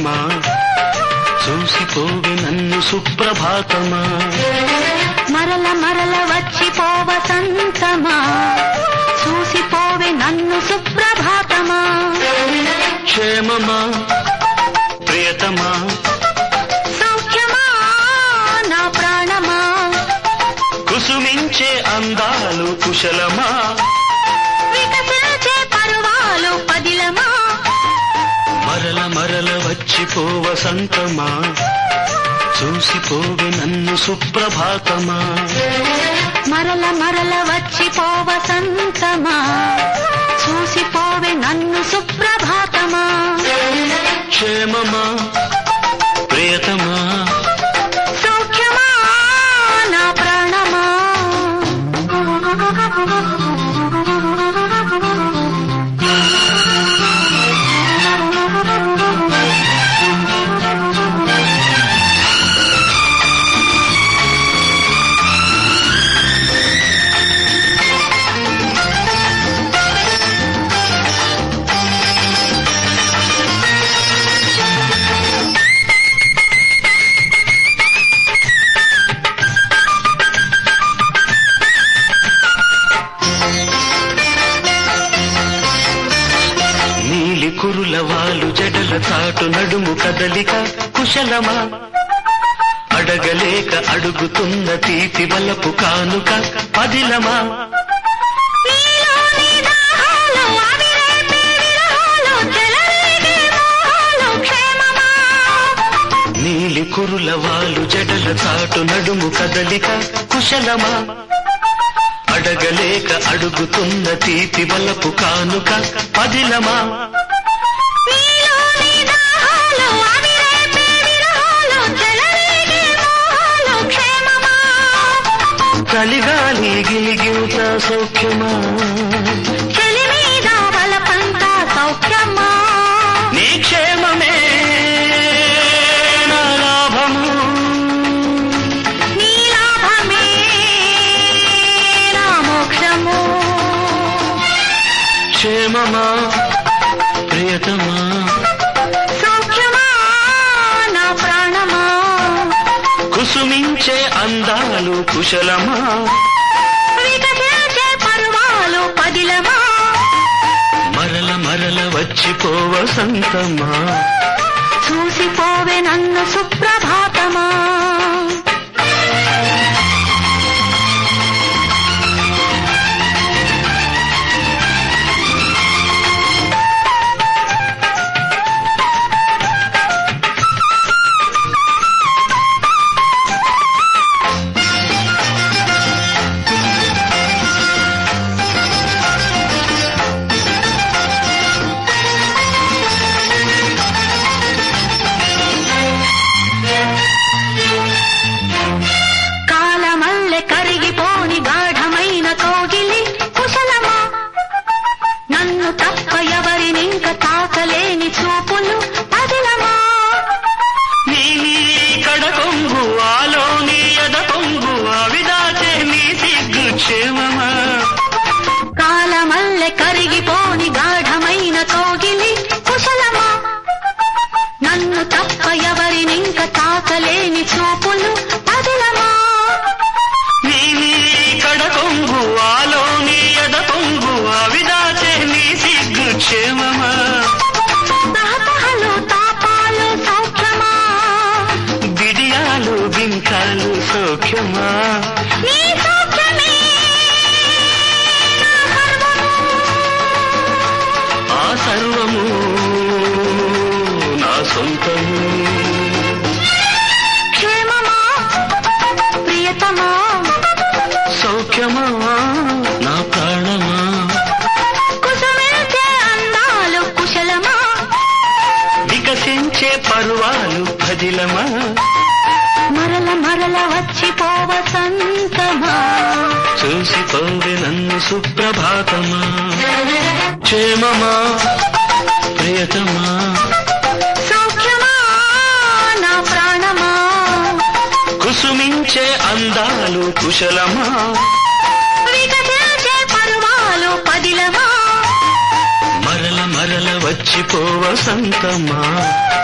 వసంతమా చూసిపోవే నన్ను సుప్రభాతమా మరల మరల వచ్చిపో వసంతమా చూసిపోవే నన్ను సుప్రభాతమా క్షేమమా ప్రియతమా సౌఖ్యమా నా ప్రాణమా కుసుమించే అందాలు కుశలమా వికసించే పరువాలు పదిలమా మరల మరల వచ్చిపో వసంతమా చూసిపోవే నన్ను సుప్రభాతమా మరల మరల వచ్చిపో వసంతమా చూసిపోవే నన్ను సుప్రభాతమా క్షేమమా ప్రియతమా సౌఖ్యమా నా ప్రాణమా కురుల వాలు జడల చాటు నడుము కదలిక కుశలమా అడగలేక అడుగుతున్న తీపి వలపు కానుక పదిలమా నీలి కురుల వాలు జడల చాటు నడుము కదలిక కుశలమా అడగలేక అడుగుతున్న తీపి వలపు కానుక పదిలమా చలిగాలి గిలిగిత సౌఖ్యమా చలి మీద బలపంత సౌఖ్యమా నీ క్షేమమే నా లాభము నీ లాభమే నా మోక్షము క్షేమమా ప్రియతమా సౌఖ్యమా నా ప్రాణమా కుసుమించే అందాలు కుశలమా వికసించే పరువాలు పదిలమా మరల మరల వచ్చిపో వసంతమా చూసిపోవే నన్ను సుప్రభాతమా కాలమల్లె కరిగిపోని గాఢమైన కోగిలి కుశలమా నన్ను తప్ప ఎవరినింక తాకలేని చూపులు పదిలమా నీ కడకొంగు ఆలోని ఎదకొంగు అవిదాచే నీ సిగ్గు క్షేమమా కాలమల్లె కరిగిపోని గాఢమైన కోగిలి కుశలమా నన్ను తప్ప ఎవరినింక తాకలేని చూపులు పదిలమా నీ కడకొంగు ఆలోని ఎదకొంగు అవిదాచే నీ సిగ్గు క్షేమమా తహతహలు తాపాలు సౌఖ్యమా బిడియాలు బింకాలు సౌఖ్యమా నీ సౌఖ్యమే నా సర్వము. ఆ సర్వము నా సొంతము క్షేమమా ప్రియతమా సౌఖ్యమా నా ప్రాణమా కుసుమించే అందాలు కుశలమా వికసించే పర్వాలు పదిలమా మరల మరల వచ్చిపో వసంతమా చూసిపోవే నన్ను సుప్రభాతమా క్షేమమా ప్రియతమా సౌఖ్యమా నా ప్రాణమా కుసుమించే అందాలు కుశలమా వికసించే పరువాలు పదిలమా మరల మరల వచ్చిపో వసంతమా